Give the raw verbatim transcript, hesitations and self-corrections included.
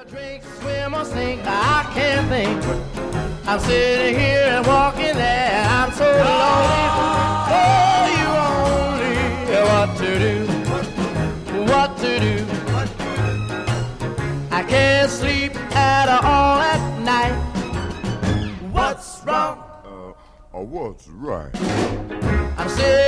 Drink, swim or sink, I can't think. I'm sitting here and walking there. I'm so lonely. Oh, you only what to do, what to do. I can't sleep at all at night. What's wrong? Uh, uh what's right? I'm sitting